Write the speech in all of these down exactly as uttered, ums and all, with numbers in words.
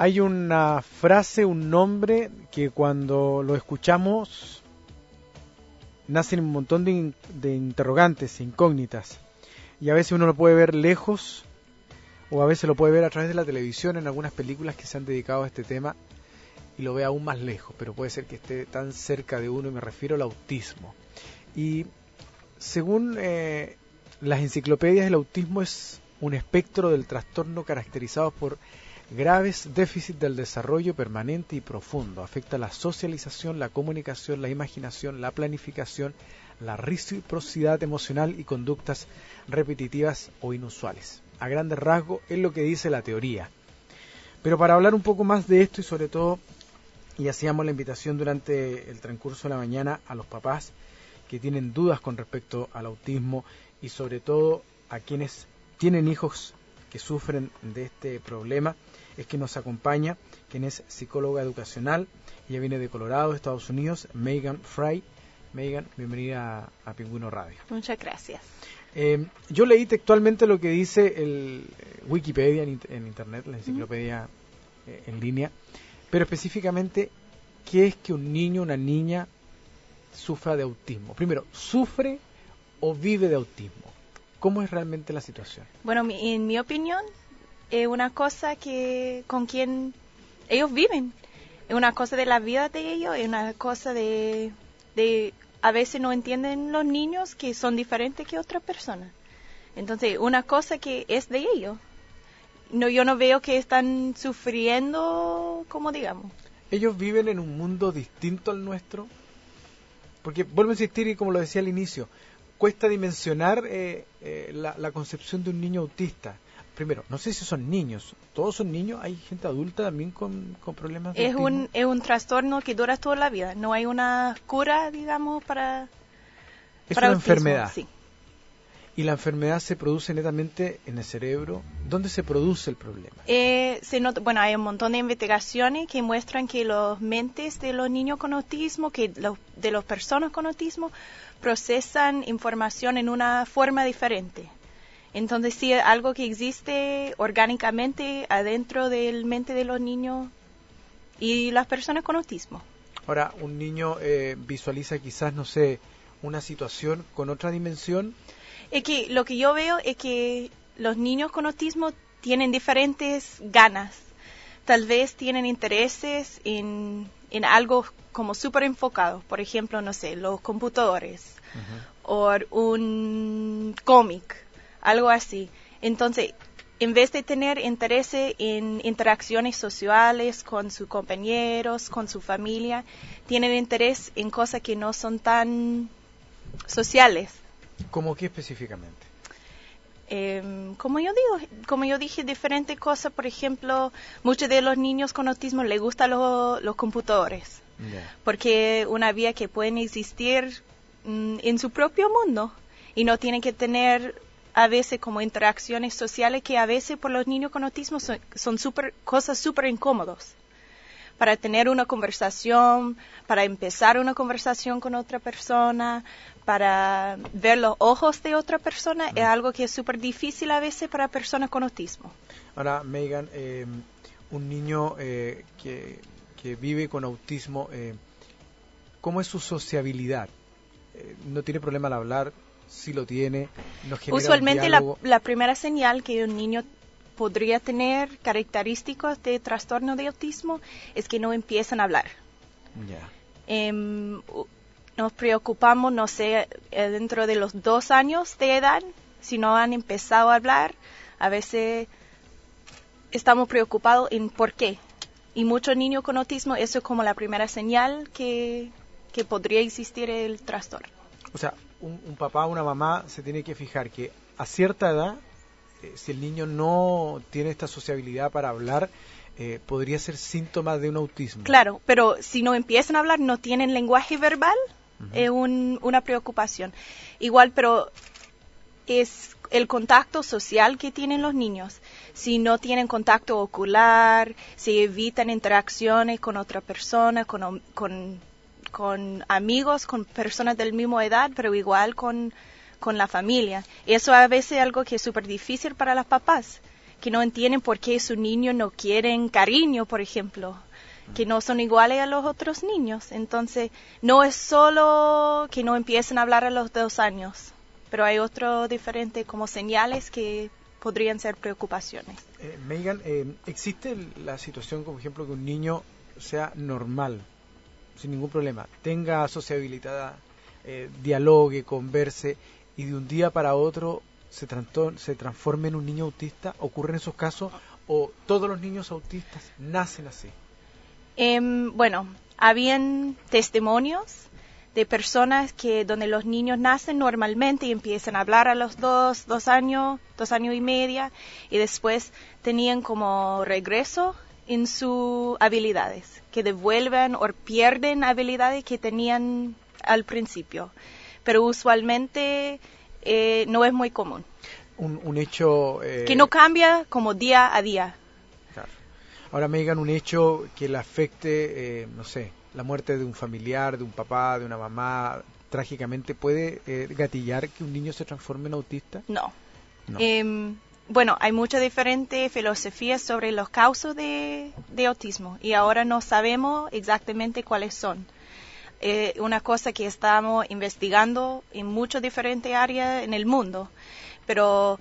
Hay una frase, un nombre que cuando lo escuchamos nacen un montón de, in- de interrogantes, incógnitas, y a veces uno lo puede ver lejos o a veces lo puede ver a través de la televisión en algunas películas que se han dedicado a este tema y lo ve aún más lejos, pero puede ser que esté tan cerca de uno, y me refiero al autismo. Y según eh, las enciclopedias, el autismo es un espectro del trastorno caracterizado por graves déficits del desarrollo permanente y profundo. Afecta la socialización, la comunicación, la imaginación, la planificación, la reciprocidad emocional y conductas repetitivas o inusuales. A grandes rasgos es lo que dice la teoría. Pero para hablar un poco más de esto y sobre todo, y hacíamos la invitación durante el transcurso de la mañana a los papás que tienen dudas con respecto al autismo y sobre todo a quienes tienen hijos que sufren de este problema, es que nos acompaña, quien es psicóloga educacional, ella viene de Colorado, Estados Unidos, Megan Fry. Megan, bienvenida a, a Pingüino Radio. Muchas gracias. Eh, yo leí textualmente lo que dice el Wikipedia en, en internet, la enciclopedia mm. eh, en línea, pero específicamente, ¿qué es que un niño, una niña sufra de autismo? Primero, ¿sufre o vive de autismo? ¿Cómo es realmente la situación? Bueno, mi- en mi opinión, es una cosa que con quien ellos viven. Es una cosa de la vida de ellos, es una cosa de, de a veces no entienden los niños que son diferentes que otras personas. Entonces, una cosa que es de ellos. No, yo no veo que están sufriendo, como digamos. ¿Ellos viven en un mundo distinto al nuestro? Porque, vuelvo a insistir, y como lo decía al inicio, cuesta dimensionar eh, eh, la, la concepción de un niño autista. Primero, no sé si son niños. ¿Todos son niños? ¿Hay gente adulta también con, con problemas de Es autismo? un, es un trastorno que dura toda la vida. No hay una cura, digamos, para, Es para una autismo, enfermedad. sí. ¿Y la enfermedad se produce netamente en el cerebro? ¿Dónde se produce el problema? Eh, se nota, bueno, hay un montón de investigaciones que muestran que los mentes de los niños con autismo, que los, de las personas con autismo, procesan información en una forma diferente. Entonces, sí, es algo que existe orgánicamente adentro del mente de los niños y las personas con autismo. Ahora, un niño eh, visualiza quizás, no sé, una situación con otra dimensión. Es que lo que yo veo es que los niños con autismo tienen diferentes ganas. Tal vez tienen intereses en, en algo como súper enfocado. Por ejemplo, no sé, los computadores uh-huh. o un cómic, algo así. Entonces, en vez de tener interés en interacciones sociales con sus compañeros, con su familia, tienen interés en cosas que no son tan sociales. ¿Cómo qué específicamente? Eh, como yo digo, como yo dije, diferentes cosas. Por ejemplo, muchos de los niños con autismo les gustan lo, los computadores, yeah. porque una vía que pueden existir mm, en su propio mundo y no tienen que tener a veces como interacciones sociales que a veces por los niños con autismo son, son super, cosas súper incómodas. Para tener una conversación, para empezar una conversación con otra persona, para ver los ojos de otra persona, uh-huh. es algo que es súper difícil a veces para personas con autismo. Ahora, Megan, eh, un niño eh, que, que vive con autismo, eh, ¿cómo es su sociabilidad? Eh, ¿No tiene problema al hablar? ¿Sí lo tiene? ¿No genera Usualmente un la, diálogo? la primera señal que un niño podría tener características de trastorno de autismo es que no empiezan a hablar. Yeah. Eh, nos preocupamos, no sé, dentro de los dos años de edad, si no han empezado a hablar, a veces estamos preocupados en por qué. Y muchos niños con autismo, eso es como la primera señal que, que podría existir el trastorno. O sea, un, un papá o una mamá se tiene que fijar que a cierta edad, eh, si el niño no tiene esta sociabilidad para hablar, eh, podría ser síntoma de un autismo. Claro, pero si no empiezan a hablar, no tienen lenguaje verbal, uh-huh. es un, una preocupación. Igual, pero es el contacto social que tienen los niños. Si no tienen contacto ocular, si evitan interacciones con otra persona, con, con, con amigos, con personas del mismo edad, pero igual con, con la familia. Eso a veces es algo que es súper difícil para los papás, que no entienden por qué sus niños no quieren cariño, por ejemplo, que no son iguales a los otros niños. Entonces, no es solo que no empiecen a hablar a los dos años, pero hay otro diferente como señales que podrían ser preocupaciones. Eh, Megan, eh, ¿existe la situación, por ejemplo, que un niño sea normal, sin ningún problema, tenga sociabilidad, eh, dialogue, converse, y de un día para otro se, se transforme en un niño autista? ¿Ocurren esos casos o todos los niños autistas nacen así? Eh, bueno, habían testimonios de personas que donde los niños nacen normalmente y empiezan a hablar a los dos, dos años, dos años y media, y después tenían como regreso en sus habilidades, que devuelven o pierden habilidades que tenían al principio, pero usualmente eh, no es muy común. Un, un hecho... Eh... Que no cambia como día a día. Claro. Ahora, Megan, un hecho que le afecte, eh, no sé, la muerte de un familiar, de un papá, de una mamá, trágicamente, ¿puede eh, gatillar que un niño se transforme en autista? No. no. Eh, bueno, hay muchas diferentes filosofías sobre los causas de, de autismo y ahora no sabemos exactamente cuáles son. Eh, una cosa que estamos investigando en muchas diferentes áreas en el mundo, pero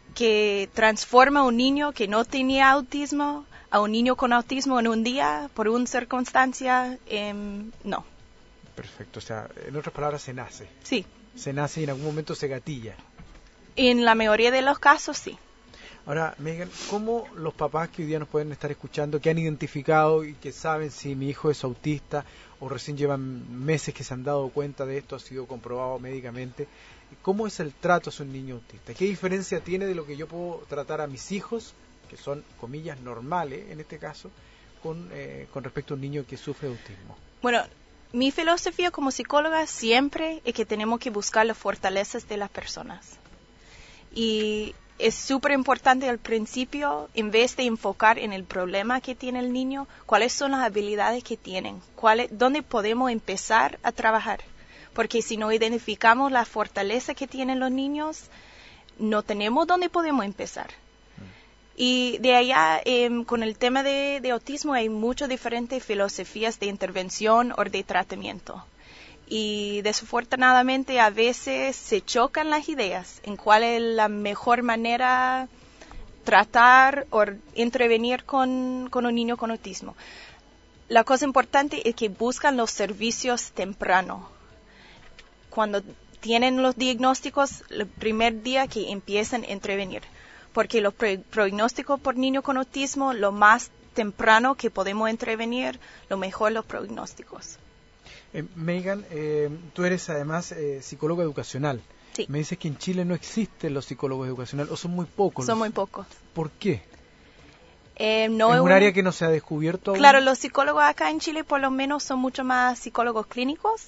que transforma a un niño que no tenía autismo a un niño con autismo en un día, por una circunstancia, eh, no. Perfecto, o sea, en otras palabras, se nace. Sí. Se nace y en algún momento se gatilla. En la mayoría de los casos, sí. Ahora, Megan, ¿cómo los papás que hoy día nos pueden estar escuchando, que han identificado y que saben si mi hijo es autista o recién llevan meses que se han dado cuenta de esto, ha sido comprobado médicamente, cómo es el trato a un niño autista? ¿Qué diferencia tiene de lo que yo puedo tratar a mis hijos, que son, comillas, normales en este caso, con, eh, con respecto a un niño que sufre de autismo? Bueno, mi filosofía como psicóloga siempre es que tenemos que buscar las fortalezas de las personas. Y es súper importante al principio, en vez de enfocar en el problema que tiene el niño, cuáles son las habilidades que tienen, cuáles, dónde podemos empezar a trabajar. Porque si no identificamos la fortaleza que tienen los niños, no tenemos dónde podemos empezar. Y de allá, eh, con el tema de, de autismo, hay muchas diferentes filosofías de intervención o de tratamiento. Y desafortunadamente a veces se chocan las ideas en cuál es la mejor manera tratar o intervenir con, con un niño con autismo. La cosa importante es que buscan los servicios temprano. Cuando tienen los diagnósticos, el primer día que empiezan a intervenir. Porque los pronósticos por niño con autismo, lo más temprano que podemos intervenir, lo mejor los pronósticos. Eh, Megan, eh, tú eres además eh, psicóloga educacional. Sí. Me dices que en Chile no existen los psicólogos educacionales, o son muy pocos. Son los... muy pocos. ¿Por qué? Eh, no ¿Es es un un área que no se ha descubierto aún? Claro, los psicólogos acá en Chile por lo menos son mucho más psicólogos clínicos,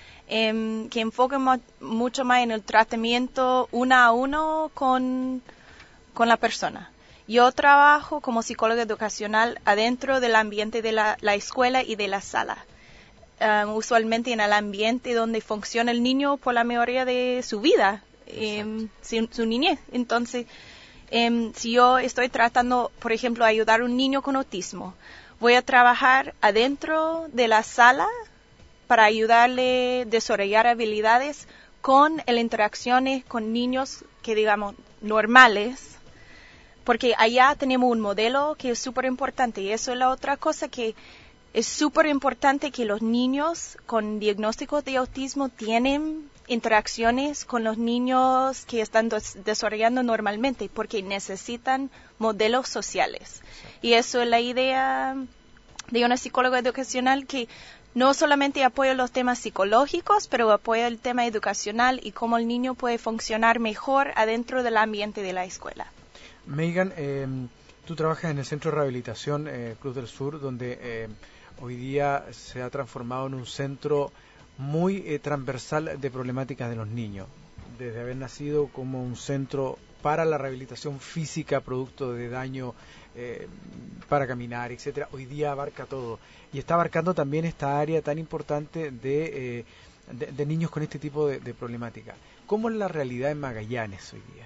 eh, que enfocan mo- mucho más en el tratamiento uno a uno con, con la persona. Yo trabajo como psicóloga educacional adentro del ambiente de la, la escuela y de la sala. Um, usualmente en el ambiente donde funciona el niño por la mayoría de su vida, um, su, su niñez. Entonces, um, si yo estoy tratando, por ejemplo, ayudar a un niño con autismo, voy a trabajar adentro de la sala para ayudarle a desarrollar habilidades con las interacciones con niños que, digamos, normales, porque allá tenemos un modelo que es súper importante y eso es la otra cosa que es súper importante que los niños con diagnósticos de autismo tienen interacciones con los niños que están des- desarrollando normalmente porque necesitan modelos sociales. Y eso es la idea de una psicóloga educacional que no solamente apoya los temas psicológicos, pero apoya el tema educacional y cómo el niño puede funcionar mejor adentro del ambiente de la escuela. Megan, eh, tú trabajas en el Centro de Rehabilitación eh, Cruz del Sur, donde eh, hoy día se ha transformado en un centro muy eh, transversal de problemáticas de los niños, desde haber nacido como un centro para la rehabilitación física producto de daño eh, para caminar, etcétera. Hoy día abarca todo y está abarcando también esta área tan importante de, eh, de, de niños con este tipo de, de problemática. ¿Cómo es la realidad en Magallanes hoy día?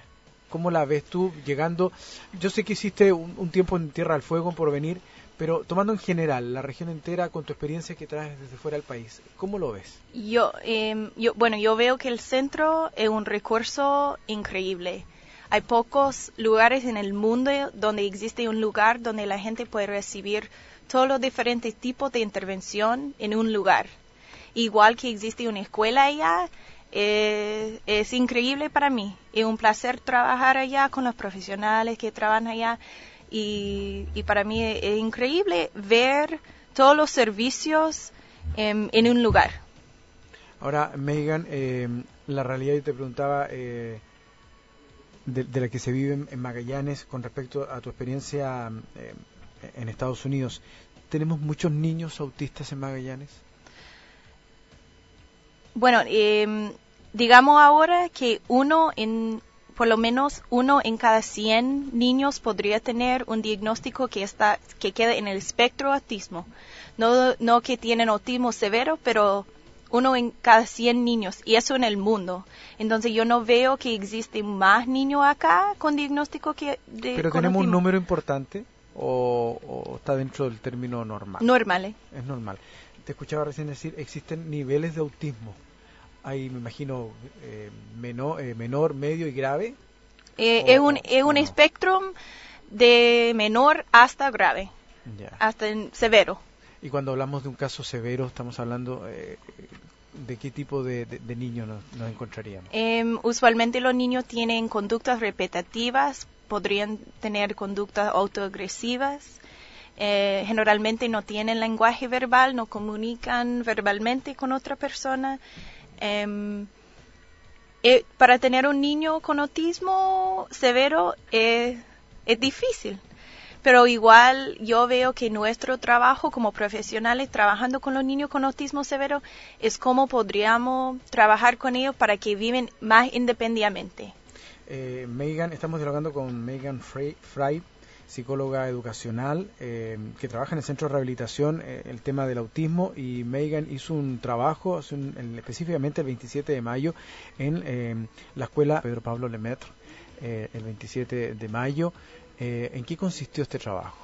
¿Cómo la ves tú llegando? Yo sé que hiciste un, un tiempo en Tierra del Fuego, en Porvenir, pero tomando en general la región entera con tu experiencia que traes desde fuera del país, ¿cómo lo ves? Yo, eh, yo, bueno, yo veo que el centro es un recurso increíble. Hay pocos lugares en el mundo donde existe un lugar donde la gente puede recibir todos los diferentes tipos de intervención en un lugar. Igual que existe una escuela allá, eh, es increíble para mí. Es un placer trabajar allá con los profesionales que trabajan allá y, y para mí es, es increíble ver todos los servicios en, en un lugar. Ahora, Megan, eh, la realidad yo te preguntaba eh, de, de la que se vive en, en Magallanes con respecto a tu experiencia eh, en Estados Unidos. ¿Tenemos muchos niños autistas en Magallanes? Bueno, eh, digamos ahora que uno en, por lo menos uno en cada cien niños podría tener un diagnóstico que está, que queda en el espectro autismo. No, no que tienen autismo severo, pero uno en cada cien niños, y eso en el mundo. Entonces yo no veo que existe más niños acá con diagnóstico que de ¿Pero con tenemos autismo. un número importante o, o está dentro del término normal? Normal. ¿eh? Es normal. Te escuchaba recién decir, existen niveles de autismo. Hay, me imagino, eh, menor, eh, menor, medio y grave. Eh, o, es un, es un no? espectro de menor hasta grave, Ya. hasta en severo. Y cuando hablamos de un caso severo, estamos hablando eh, de qué tipo de, de, de niño nos, nos encontraríamos. Eh, usualmente los niños tienen conductas repetitivas, podrían tener conductas autoagresivas. Eh, generalmente no tienen lenguaje verbal, no comunican verbalmente con otra persona. Eh, eh, para tener un niño con autismo severo eh, es difícil. Pero igual yo veo que nuestro trabajo como profesionales trabajando con los niños con autismo severo es cómo podríamos trabajar con ellos para que viven más independientemente. Eh, Megan, estamos dialogando con Megan Frey, Frey psicóloga educacional eh, que trabaja en el Centro de Rehabilitación eh, el tema del autismo, y Megan hizo un trabajo hace un, el, específicamente el veintisiete de mayo en eh, la escuela Pedro Pablo Lemaitre, eh, el veintisiete de mayo. Eh, ¿En qué consistió este trabajo?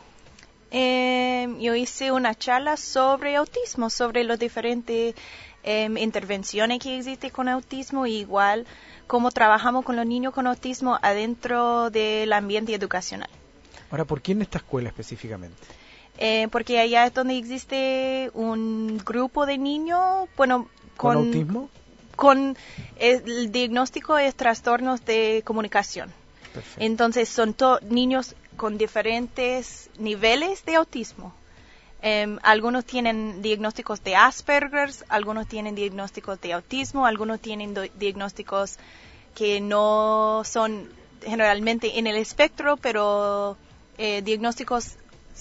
Eh, yo hice una charla sobre autismo, sobre las diferentes eh, intervenciones que existen con autismo, y igual cómo trabajamos con los niños con autismo adentro del ambiente educacional. Ahora, ¿por qué en esta escuela específicamente? Eh, porque allá es donde existe un grupo de niños, bueno, ¿Con, con, autismo? Con el diagnóstico de trastornos de comunicación. Perfecto. Entonces son to- niños con diferentes niveles de autismo. Eh, algunos tienen diagnósticos de Asperger, algunos tienen diagnósticos de autismo, algunos tienen do- diagnósticos que no son generalmente en el espectro, pero eh, diagnósticos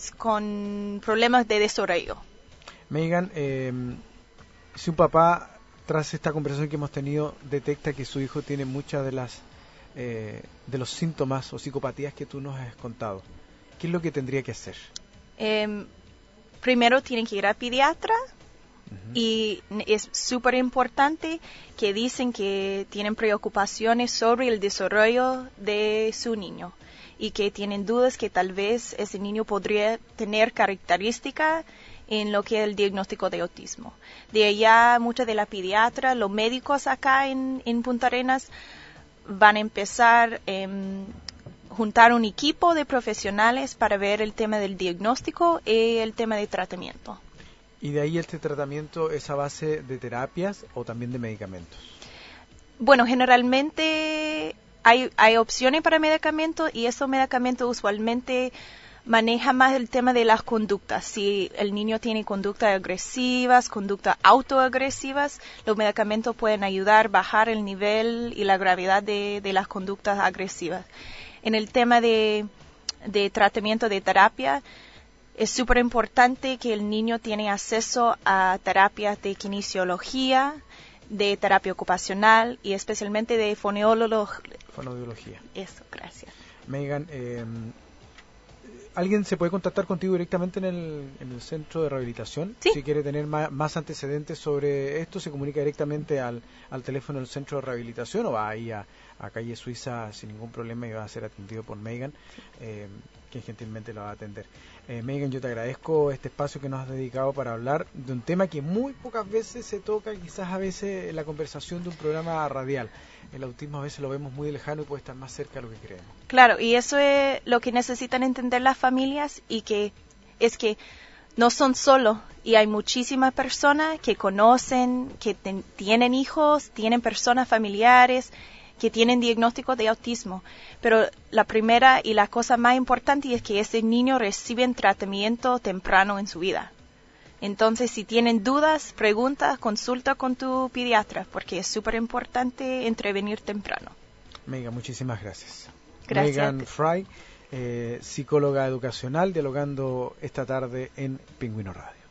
con problemas de desarrollo. Megan, eh, si un papá, tras esta conversación que hemos tenido, detecta que su hijo tiene muchas de las eh, de los síntomas o psicopatías que tú nos has contado, ¿qué es lo que tendría que hacer? Eh, primero tienen que ir al pediatra. Uh-huh. Y es súper importante que dicen que tienen preocupaciones sobre el desarrollo de su niño y que tienen dudas que tal vez ese niño podría tener características en lo que es el diagnóstico de autismo. De allá, muchas de las pediatras, los médicos acá en, en Punta Arenas van a empezar a eh, juntar un equipo de profesionales para ver el tema del diagnóstico y el tema de tratamiento. ¿Y de ahí este tratamiento es a base de terapias o también de medicamentos? Bueno, generalmente hay, hay opciones para medicamentos, y esos medicamentos usualmente manejan más el tema de las conductas. Si el niño tiene conductas agresivas, conductas autoagresivas, los medicamentos pueden ayudar a bajar el nivel y la gravedad de, de las conductas agresivas. En el tema de, de tratamiento de terapia, es súper importante que el niño tiene acceso a terapias de kinesiología, de terapia ocupacional y especialmente de foneología. Fonoaudiología. Eso, gracias. Megan, eh, ¿Alguien se puede contactar contigo directamente en el, en el centro de rehabilitación? ¿Sí? Si quiere tener más, más antecedentes sobre esto, ¿se comunica directamente al, al teléfono del centro de rehabilitación o va ahí a, a calle Suiza sin ningún problema y va a ser atendido por Megan, eh, quien gentilmente la va a atender? Eh, Megan, yo te agradezco este espacio que nos has dedicado para hablar de un tema que muy pocas veces se toca, quizás a veces en la conversación de un programa radial. El autismo a veces lo vemos muy lejano y puede estar más cerca de lo que creemos. Claro, y eso es lo que necesitan entender las familias, y que es que no son solo, y hay muchísimas personas que conocen, que ten, tienen hijos, tienen personas familiares que tienen diagnóstico de autismo, pero la primera y la cosa más importante es que ese niño recibe tratamiento temprano en su vida. Entonces, si tienen dudas, preguntas, consulta con tu pediatra, porque es súper importante intervenir temprano. Megan, muchísimas gracias. Gracias. Megan Fry, eh, psicóloga educacional, dialogando esta tarde en Pingüino Radio.